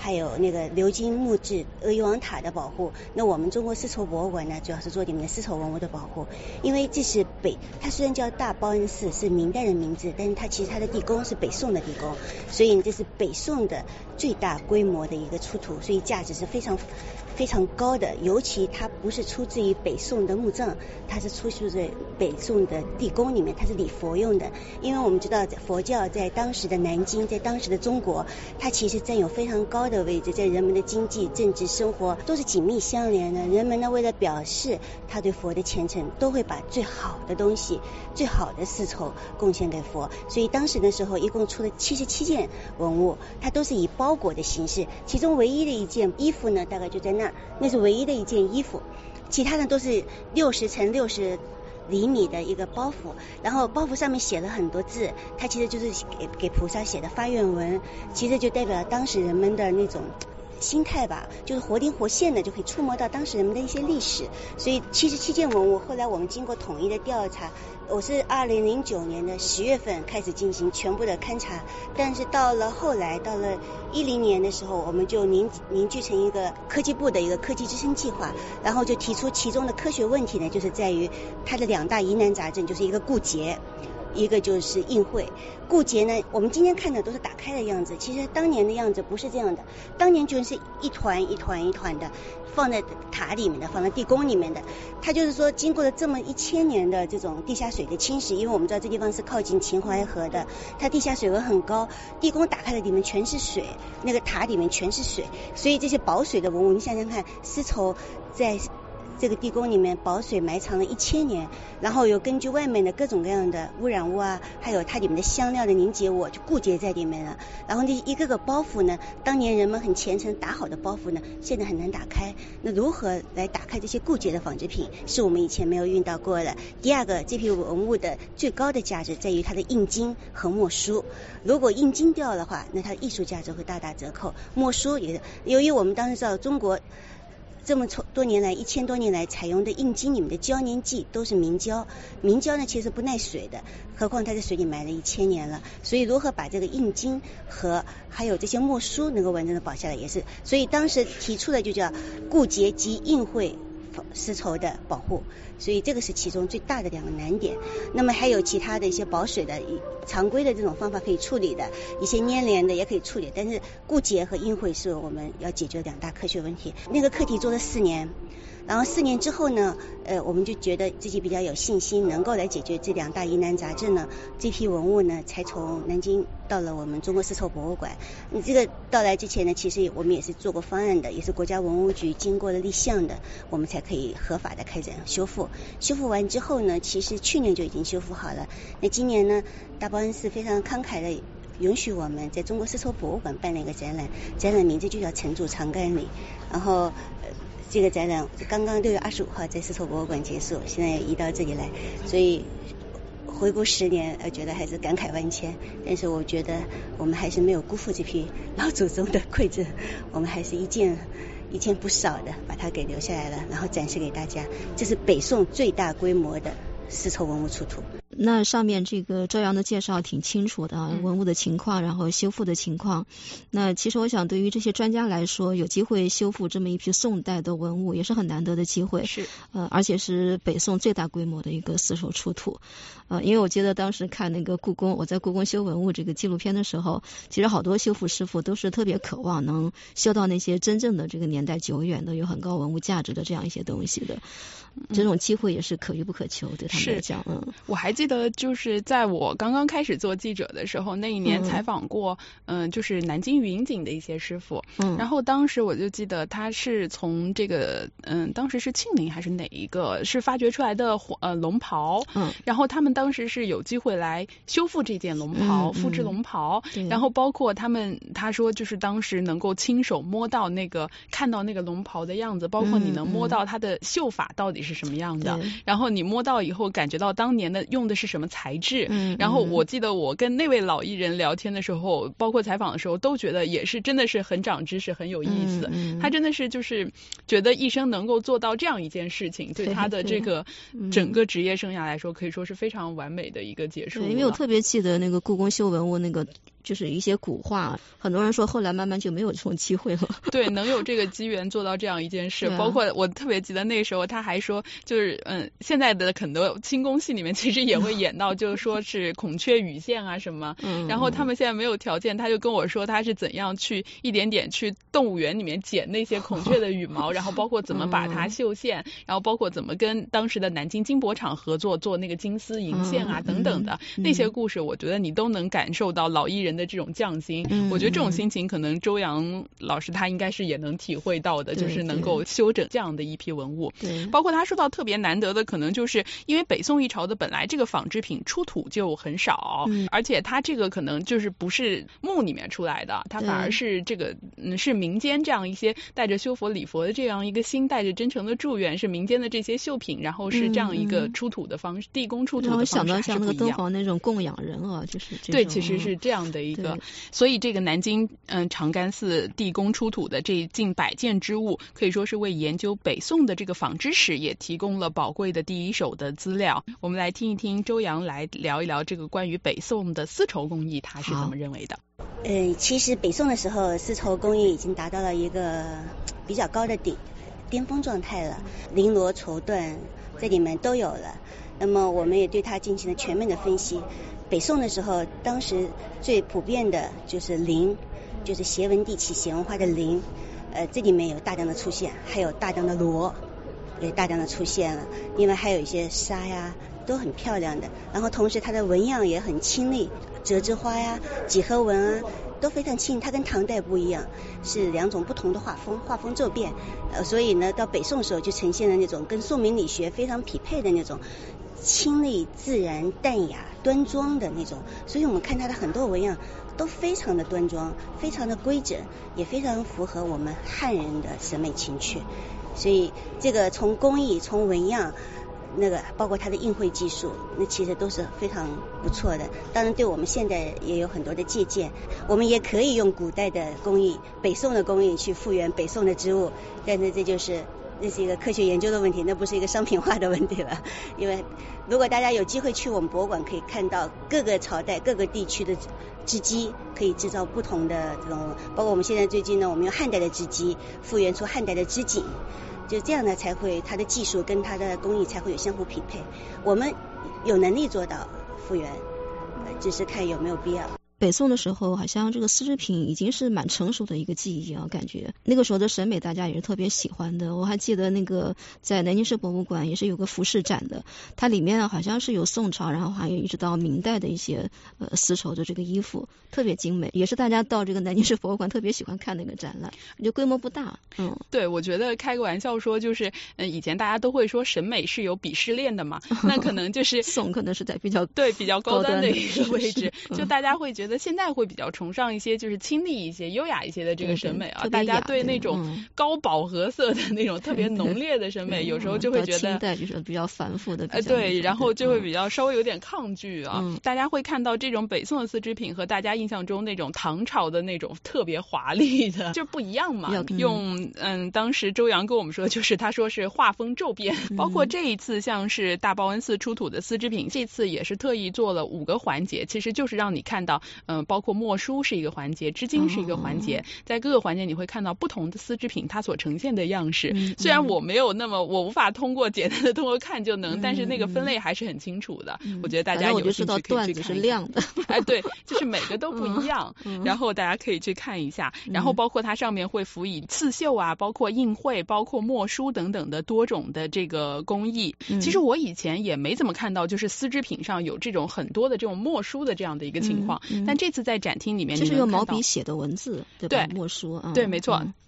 还有那个鎏金木质阿育王塔的保护。那我们中国丝绸博物馆呢，主要是做你们的丝绸文物的保护，因为这是北，它虽然叫大报恩寺，是明代的名字，但是它其实它的地宫是北宋的地宫，所以这是北宋的最大规模的一个出土，所以价值是非常非常高的。尤其它不是出自于北宋的墓葬，它是出自于北宋的地宫里面，它是礼佛用的。因为我们知道佛教在当时的南京，在当时的中国，它其实占有非常高的位置，在人们的经济、政治生活都是紧密相连的。人们呢，为了表示他对佛的虔诚，都会把最好的东西、最好的丝绸贡献给佛。所以当时的时候，一共出了七十七件文物，它都是以包裹的形式，其中唯一的一件衣服呢，大概就在那儿，那是唯一的一件衣服，其他的都是六十乘六十厘米的一个包袱，然后包袱上面写了很多字，它其实就是给给菩萨写的发愿文，其实就代表了当时人们的那种心态吧，就是活灵活现的，就可以触摸到当时人们的一些历史。所以七十七件文物，后来我们经过统一的调查，我是二零零九年的十月份开始进行全部的勘察，但是到了后来，到了一零年的时候，我们就凝凝聚成一个科技部的一个科技之声计划，然后就提出其中的科学问题呢，就是在于它的两大疑难杂症，就是一个固结，一个就是印会。固结呢，我们今天看的都是打开的样子，其实当年的样子不是这样的，当年就是一团一团一团的放在塔里面的，放在地宫里面的。它就是说经过了这么一千年的这种地下水的侵蚀，因为我们知道这地方是靠近秦淮河的，它地下水温很高，地宫打开的里面全是水，那个塔里面全是水，所以这些保水的文物，你想想看，丝绸在这个地宫里面保水埋藏了一千年，然后有根据外面的各种各样的污染物啊，还有它里面的香料的凝结物就固结在里面了。然后那一个个包袱呢，当年人们很虔诚打好的包袱呢，现在很难打开。那如何来打开这些固结的纺织品，是我们以前没有遇到过的。第二个，这批文物的最高的价值在于它的印金和墨书。如果印金掉的话，那它的艺术价值会大打折扣。墨书也，由于我们当时知道中国这么多年来，一千多年来采用的印金里面的胶粘剂都是明胶，明胶呢其实不耐水的，何况它在水里埋了一千年了，所以如何把这个印金和还有这些墨书能够完整的保下来，也是，所以当时提出的就叫固结及印会丝绸的保护，所以这个是其中最大的两个难点。那么还有其他的一些保水的常规的这种方法可以处理的，一些粘连的也可以处理，但是固结和印会是我们要解决两大科学问题。那个课题做了四年，然后四年之后呢，呃，我们就觉得自己比较有信心能够来解决这两大疑难杂症呢，这批文物呢才从南京到了我们中国丝绸博物馆。你这个到来之前呢，其实我们也是做过方案的，也是国家文物局经过了立项的，我们才可以合法的开展修复。修复完之后呢，其实去年就已经修复好了。那今年呢，大报恩寺非常慷慨的允许我们在中国丝绸博物馆办了一个展览，展览名字就叫陈祖长干里。然后呃这个展览刚刚六月二十五号在丝绸博物馆结束，现在移到这里来，所以回顾十年，呃，觉得还是感慨万千。但是我觉得我们还是没有辜负这批老祖宗的馈赠，我们还是一件一件不少的把它给留下来了，然后展示给大家。这是北宋最大规模的丝绸文物出土。 那上面这个周洋的介绍挺清楚的，文物的情况，然后修复的情况。那其实我想对于这些专家来说，有机会修复这么一批宋代的文物也是很难得的机会。 是， 呃，而且是北宋最大规模的一个丝绸出土。呃，因为我记得当时看那个故宫，我在故宫修文物这个纪录片的时候，其实好多修复师傅都是特别渴望能修到那些真正的这个年代久远的、有很高文物价值的这样一些东西的。这种机会也是可遇不可求，对他们来讲。嗯， 我还记得就是在我刚刚开始做记者的时候，那一年采访过，嗯、呃，就是南京云锦的一些师傅。嗯，然后当时我就记得他是从这个，嗯、呃，当时是庆陵还是哪一个是发掘出来的呃龙袍。嗯，然后他们当时是有机会来修复这件龙袍，嗯、复制龙袍。嗯、然后包括他们他说就是当时能够亲手摸到那个看到那个龙袍的样子，包括你能摸到它的绣法到底底是什么样的，然后你摸到以后感觉到当年的用的是什么材质，嗯，然后我记得我跟那位老艺人聊天的时候，包括采访的时候，都觉得也是真的是很长知识，很有意思。嗯嗯、他真的是就是觉得一生能够做到这样一件事情，对他的这个整个职业生涯来说，可以说是非常完美的一个结束。 因为我特别记得那个故宫修文物那个。就是一些古画，很多人说后来慢慢就没有这种机会了。 对，能有这个机缘做到这样一件事，啊、包括我特别记得那时候他还说，就是嗯，现在的很多清宫戏里面其实也会演到，就是说是孔雀羽线啊什么，嗯、然后他们现在没有条件，他就跟我说他是怎样去一点点去动物园里面捡那些孔雀的羽毛，然后包括怎么把它绣线，嗯、然后包括怎么跟当时的南京金箔厂合作做那个金丝银线啊、嗯、等等的、嗯、那些故事，我觉得你都能感受到老艺人的这种匠心、嗯、我觉得这种心情可能周扬老师他应该是也能体会到的，就是能够修整这样的一批文物。对，包括他说到特别难得的，可能就是因为北宋一朝的本来这个纺织品出土就很少、嗯、而且他这个可能就是不是墓里面出来的，他反而是这个嗯是民间这样一些带着修佛礼佛的这样一个心，带着真诚的祝愿，是民间的这些绣品，然后是这样一个出土的方式、嗯、地宫出土的方式还是不一样。 想到像那个敦煌那种供养人啊，就是这种对，其实是这样的一个，所以这个南京嗯长干寺地宫出土的这近百件之物，可以说是为研究北宋的这个纺织史也提供了宝贵的第一手的资料。我们来听一听周扬来聊一聊这个关于北宋的丝绸工艺，他是怎么认为的？ 呃，其实北宋的时候，丝绸工艺已经达到了一个比较高的顶巅峰状态了，绫罗绸缎这里面都有了。那么我们也对它进行了全面的分析。北宋的时候，当时最普遍的就是绫，就是斜纹地起斜纹花的绫，呃，这里面有大量的出现，还有大量的罗也大量的出现了，另外还有一些纱呀，都很漂亮的。然后同时它的纹样也很清丽，折枝花呀、几何纹啊都非常轻，它跟唐代不一样，是两种不同的画风，画风骤变。呃，所以呢，到北宋时候就呈现了那种跟宋明理学非常匹配的那种清丽、自然、淡雅、端庄的那种。所以我们看它的很多纹样都非常的端庄，非常的规整，也非常符合我们汉人的审美情趣。所以这个从工艺、从纹样，那个包括它的印绘技术，那其实都是非常不错的。当然对我们现代也有很多的借鉴，我们也可以用古代的工艺、北宋的工艺去复原北宋的织物，但是这就是这是一个科学研究的问题，那不是一个商品化的问题了。因为如果大家有机会去我们博物馆，可以看到各个朝代各个地区的织机可以制造不同的这种，包括我们现在最近呢，我们用汉代的织机复原出汉代的织锦，就这样呢，才会它的技术跟它的工艺才会有相互匹配。我们有能力做到复原，只是看有没有必要。 北宋的时候，好像这个丝织品已经是蛮成熟的一个技艺啊，感觉那个时候的审美大家也是特别喜欢的。我还记得那个在南京市博物馆也是有个服饰展的，它里面好像是有宋朝，然后还有一直到明代的一些呃丝绸的这个衣服，特别精美，也是大家到这个南京市博物馆特别喜欢看那个展览，就规模不大。嗯，对，我觉得开个玩笑说，就是嗯以前大家都会说审美是有鄙视链的嘛，那可能就是宋可能是在比较对比较高端的一个位置，就大家会觉得现在会比较崇尚一些就是亲昵一些、优雅一些的这个审美啊，大家对那种高饱和色的那种特别浓烈的审美，有时候就会觉得清代就是比较繁复的，呃对，然后就会比较稍微有点抗拒啊。嗯、大家会看到这种北宋的丝织品和大家印象中那种唐朝的那种特别华丽的就不一样嘛。嗯、用嗯，当时周扬跟我们说，就是他说是画风骤变，嗯、包括这一次像是大报恩寺出土的丝织品，这次也是特意做了五个环节，其实就是让你看到嗯，包括墨书是一个环节，织金是一个环节，哦、在各个环节你会看到不同的丝织品它所呈现的样式。嗯、虽然我没有那么，我无法通过简单的通过看就能，嗯、但是那个分类还是很清楚的。嗯、我觉得大家有兴趣可以去看一下。是亮的，哎，对，就是每个都不一样，嗯、然后大家可以去看一下。然后包括它上面会辅以刺绣啊，包括印绘，包括墨书等等的多种的这个工艺。嗯、其实我以前也没怎么看到，就是丝织品上有这种很多的这种墨书的这样的一个情况，嗯嗯、但这次在展厅里面，这是用毛笔写的文字，对吧？对，墨书啊，对，没错。嗯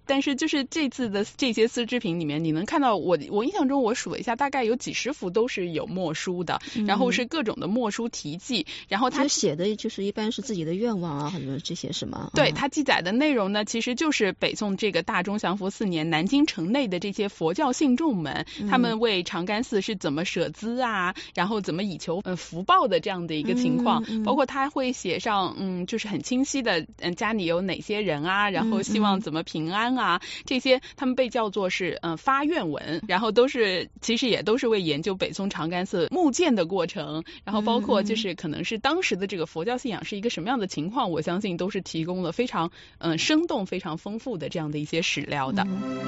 但是就是这次的这些丝织品里面，你能看到我我印象中我数了一下，大概有几十幅都是有墨书的， 嗯、 然后是各种的墨书题记，然后他写的就是一般是自己的愿望啊，很多这些什么。 对， 嗯、 他记载的内容呢，其实就是北宋这个大中祥符四年南京城内的这些佛教信众们，嗯、他们为长干寺是怎么舍资啊，然后怎么以求呃福报的这样的一个情况，嗯嗯、包括他会写上嗯就是很清晰的嗯家里有哪些人啊，然后希望怎么平安啊，嗯、这些他们被叫做是嗯、呃、发愿文，然后都是其实也都是为研究北宋长干寺木建的过程，然后包括就是可能是当时的这个佛教信仰是一个什么样的情况，我相信都是提供了非常嗯、呃、生动非常丰富的这样的一些史料的。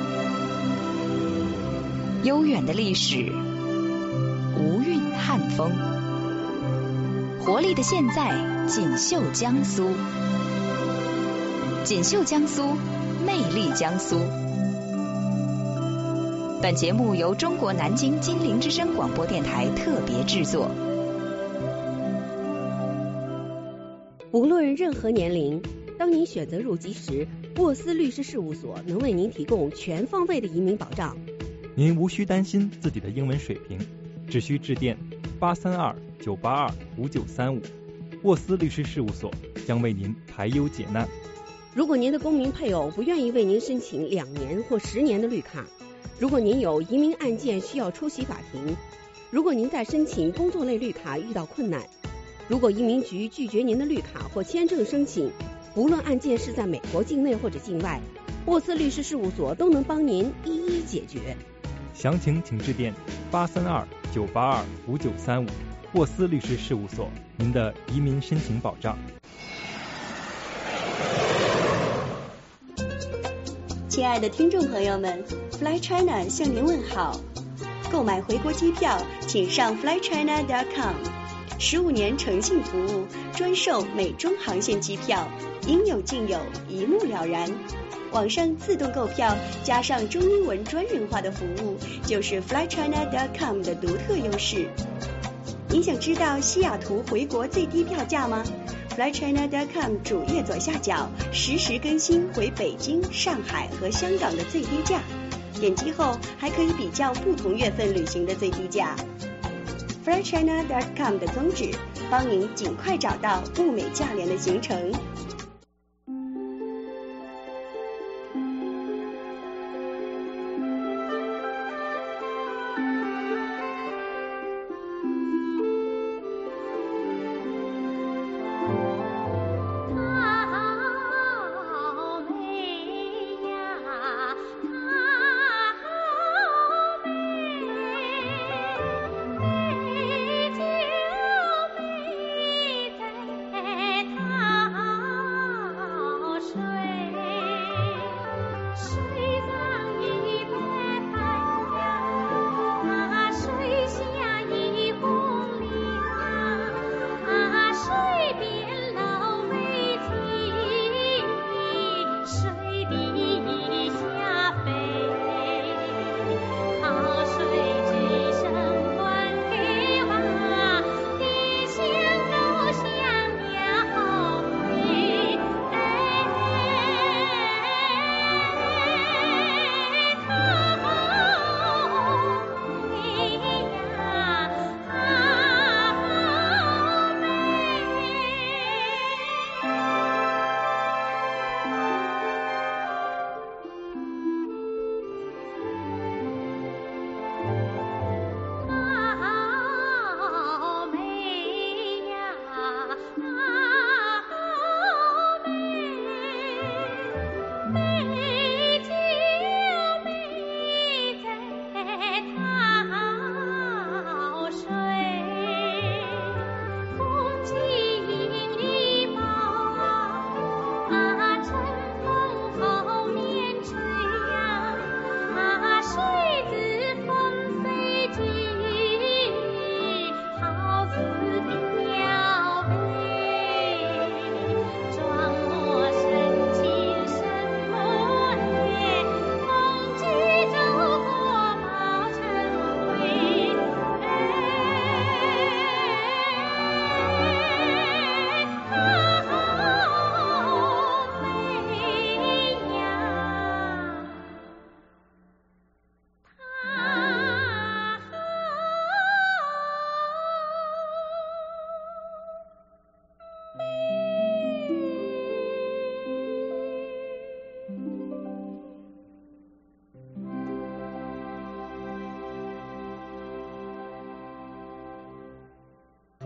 悠远的历史，无韵汉风，活力的现在，锦绣江苏，锦绣江苏，魅力江苏。本节目由中国南京金陵之声广播电台特别制作。 无论任何年龄，当您选择入籍时，沃斯律师事务所能为您提供全方位的移民保障。 您无需担心自己的英文水平，只需致电八三二九八二五九三五，沃斯律师事务所将为您排忧解难。 如果您的公民配偶不愿意为您申请两年或十年的绿卡，如果您有移民案件需要出席法庭，如果您在申请工作类绿卡遇到困难，如果移民局拒绝您的绿卡或签证申请，无论案件是在美国境内或者境外，沃斯律师事务所都能帮您一一解决。 详情请致电八三二九八二五九三五，沃斯律师事务所，您的移民申请保障。 亲爱的听众朋友们 ，Fly China 向您问好。购买回国机票，请上 fly china dot com。十五年诚信服务，专售美中航线机票，应有尽有，一目了然。网上自动购票，加上中英文专人化的服务，就是 fly china dot com 的独特优势。你想知道西雅图回国最低票价吗？fly china dot com 主页左下角实时更新回北京、上海和香港的最低价，点击后还可以比较不同月份旅行的最低价。fly china dot com 的宗旨，帮您尽快找到物美价廉的行程。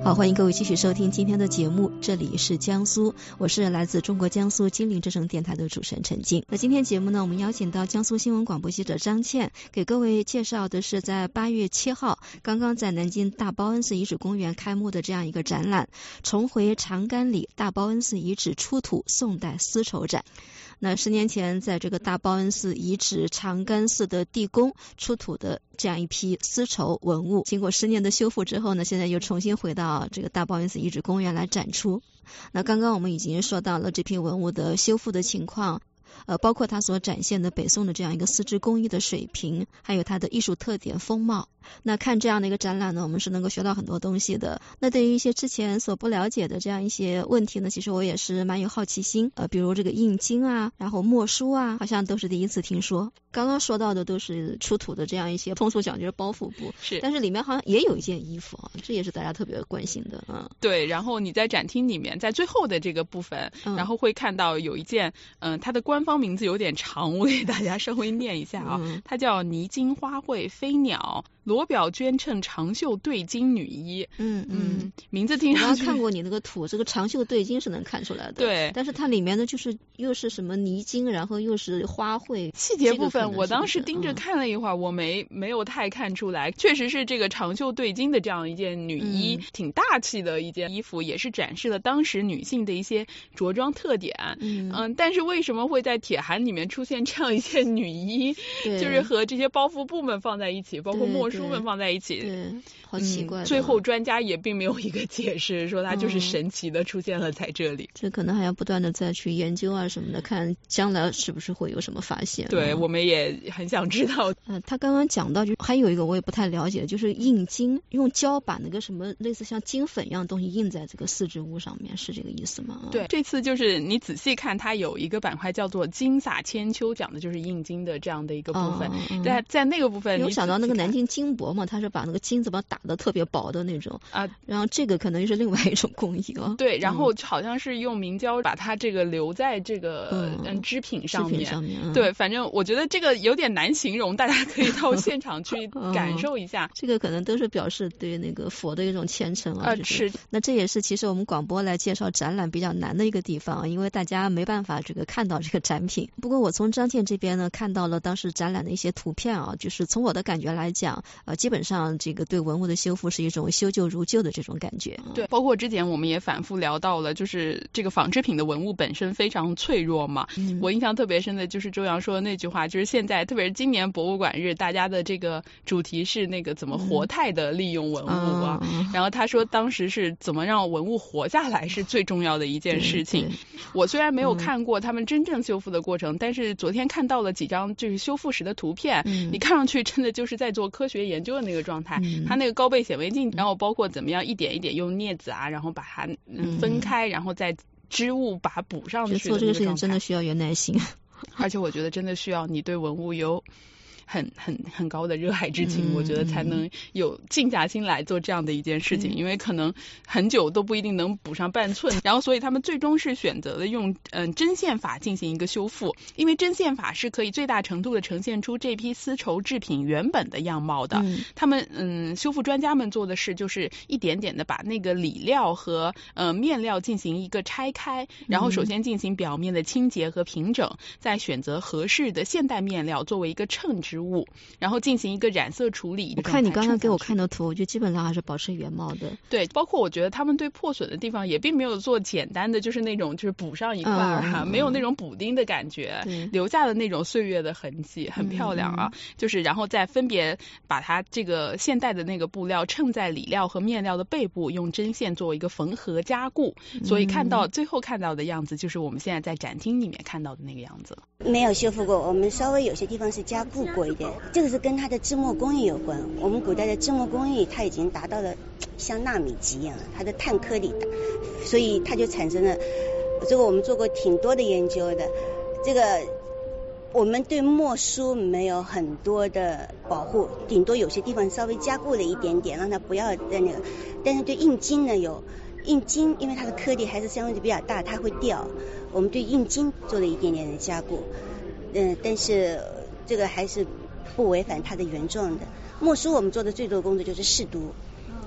好，欢迎各位继续收听今天的节目，这里是江苏，我是来自中国江苏金陵之声电台的主持人陈静。那今天节目呢，我们邀请到江苏新闻广播记者张倩，给各位介绍的是在八月七号刚刚在南京大报恩寺遗址公园开幕的这样一个展览，重回长干里大报恩寺遗址出土宋代丝绸展。那十年前在这个大报恩寺遗址长干寺的地宫出土的这样一批丝绸文物，经过十年的修复之后呢，现在又重新回到这个大报恩寺遗址公园来展出。那刚刚我们已经说到了这批文物的修复的情况，呃，包括它所展现的北宋的这样一个丝织工艺的水平，还有它的艺术特点风貌。那看这样的一个展览呢，我们是能够学到很多东西的。那对于一些之前所不了解的这样一些问题呢，其实我也是蛮有好奇心，呃，比如这个印经啊，然后墨书啊，好像都是第一次听说。刚刚说到的都是出土的这样一些通俗讲就是包袱布， 是， 但是里面好像也有一件衣服啊，这也是大家特别关心的啊、嗯。 对，然后你在展厅里面，在最后的这个部分，嗯、然后会看到有一件，嗯、呃，它的官方名字有点长，我给大家稍微念一下啊，嗯、它叫泥金花卉飞鸟罗表捐衬长袖对襟女衣。嗯嗯，名字听上去。 我看过你那个图，这个长袖对襟是能看出来的。 对， 但是它里面的就是又是什么泥金，然后又是花卉， 细节部分、这个、我当时盯着看了一会儿，嗯、我没没有太看出来。确实是这个长袖对襟的这样一件女衣，嗯、挺大气的一件衣服，也是展示了当时女性的一些着装特点。嗯嗯，但是为什么会在铁函里面出现这样一件女衣？就是和这些包袱布们放在一起，包括墨书们放在一起。 对，好奇怪、嗯。 最后专家也并没有一个解释，说它就是神奇的出现了在这里。 嗯、这可能还要不断的再去研究啊什么的，看将来是不是会有什么发现。 对，我们也很想知道。 嗯，他刚刚讲到，就还有一个我也不太了解，就是印金，用胶把那个什么类似像金粉一样东西印在这个丝织物上面，是这个意思吗？ 对，这次就是你仔细看，它有一个板块叫做金撒千秋，讲的就是印金的这样的一个部分。哦、在在那个部分， 我想到那个南京金箔嘛，它是把那个金子把它打得特别薄的那种啊，然后这个可能是另外一种工艺哦。 对，然后好像是用明胶把它这个留在这个嗯织品上面。 织品上面、嗯。 对，反正我觉得这个有点难形容，大家可以到现场去感受一下。 嗯、这个可能都是表示对那个佛的一种虔诚啊。 就是、 那这也是其实我们广播来介绍展览比较难的一个地方，因为大家没办法这个看到这个展品。不过我从张倩这边呢看到了当时展览的一些图片啊，就是从我的感觉来讲，呃，基本上这个对文物的修复是一种修旧如旧的这种感觉。 对，包括之前我们也反复聊到了，就是这个仿制品的文物本身非常脆弱嘛。嗯、我印象特别深的就是周洋说的那句话，就是现在特别是今年博物馆日，大家的这个主题是那个怎么活态的利用文物啊。嗯、然后他说当时是怎么让文物活下来是最重要的一件事情。我虽然没有看过他们真正修复的过程，嗯、但是昨天看到了几张就是修复时的图片，嗯、你看上去真的就是在做科学研究的那个状态。嗯、它那个高倍显微镜，然后包括怎么样一点一点用镊子啊，然后把它分开，嗯、然后再织物把它补上去。 做这个事情真的需要有耐心， 而且我觉得真的需要你对文物有很很很高的热爱之情，嗯、我觉得才能有静下心来做这样的一件事情，嗯、因为可能很久都不一定能补上半寸，然后所以他们最终是选择了用嗯针线法进行一个修复，因为针线法是可以最大程度的呈现出这批丝绸制品原本的样貌的。嗯、他们嗯修复专家们做的是就是一点点的把那个里料和呃面料进行一个拆开，然后首先进行表面的清洁和平整，再选择合适的现代面料作为一个衬织物，然后进行一个染色处理。 我看你刚刚给我看的图，我觉得基本上还是保持原貌的。 对，包括我觉得他们对破损的地方也并没有做简单的就是那种就是补上一块儿哈，嗯、没有那种补丁的感觉，嗯、留下了那种岁月的痕迹，很漂亮啊。嗯、就是然后再分别把它这个现代的那个布料衬在里料和面料的背部，用针线做一个缝合加固，嗯、所以看到最后看到的样子就是我们现在在展厅里面看到的那个样子。 没有修复过，我们稍微有些地方是加固过一点，这个是跟它的制墨工艺有关。我们古代的制墨工艺它已经达到了像纳米级一样，它的碳颗粒大，所以它就产生了这个我们做过挺多的研究的。这个我们对墨书没有很多的保护，顶多有些地方稍微加固了一点点，让它不要在那个。但是对印金呢，有印金，因为它的颗粒还是相对比较大，它会掉。我们对印金做了一点点的加固，嗯，但是这个还是不违反它的原状的。墨书我们做的最多的工作就是试读，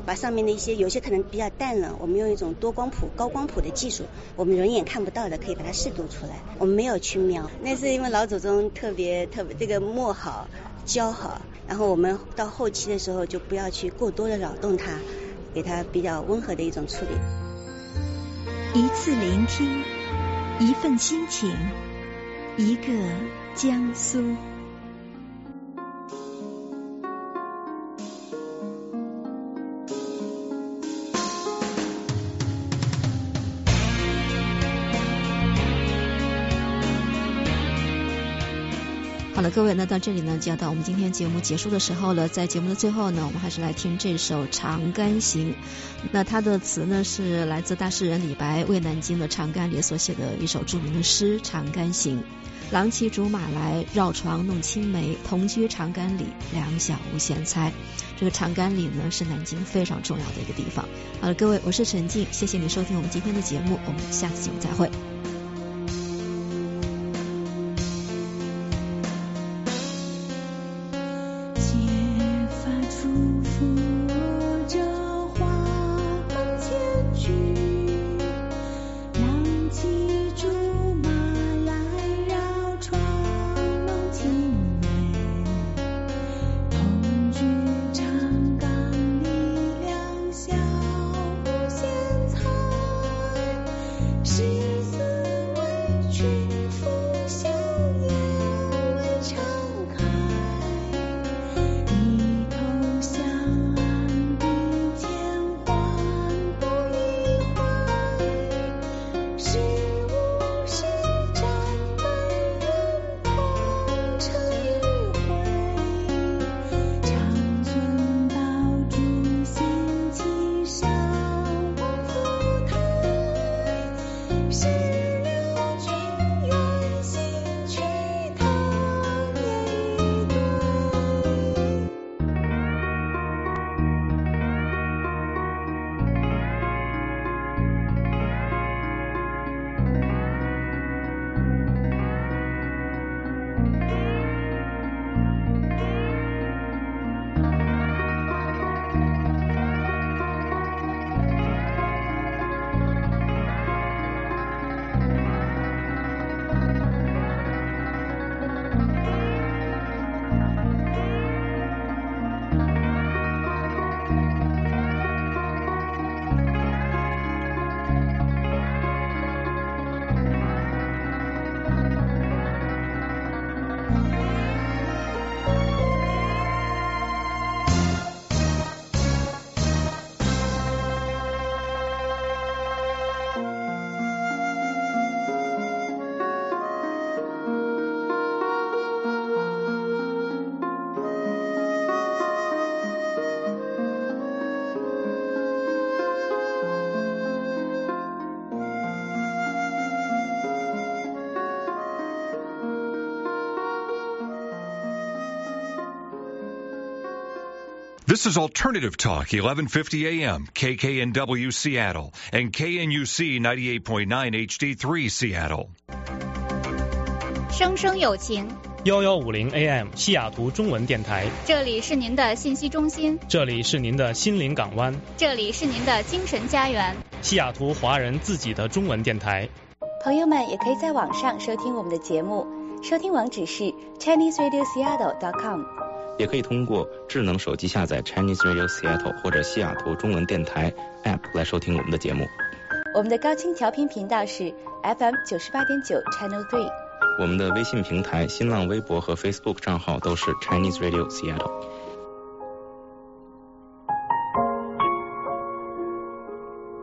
把上面的一些有些可能比较淡了，我们用一种多光谱、高光谱的技术，我们人眼看不到的可以把它视读出来。我们没有去描，那是因为老祖宗特别特别这个墨好、胶好，然后我们到后期的时候就不要去过多的扰动它，给它比较温和的一种处理。 一次聆听，一份心情，一个江苏。 好了，各位，那到这里呢，就要到我们今天节目结束的时候了。在节目的最后呢，我们还是来听这首《长干行》。那它的词呢是来自大诗人李白为南京的长干里所写的一首著名的诗《长干行》。郎骑竹马来，绕床弄青梅，同居长干里，两小无嫌猜。这个长干里呢是南京非常重要的一个地方。好了，各位，我是陈静，谢谢你收听我们今天的节目，我们下次节目再会。 This is Alternative Talk, eleven fifty A M, K K N W Seattle, and K N U C ninety-eight point nine H D three Seattle. 声声有情， 幺幺五零 A M 西雅图中文电台。 这里是您的信息中心， 这里是您的心灵港湾， 这里是您的精神家园。 西雅图华人自己的中文电台。 朋友们也可以在网上收听我们的节目，收听网址是 Chinese Radio Seattle dot com。 也可以通过智能手机下载 Chinese Radio Seattle 或者西雅图中文电台 App 来收听我们的节目。 我们的高清调频频道是 F M 九十八点九 Channel three。 我们的微信平台、新浪微博和 Facebook 账号都是 Chinese Radio Seattle。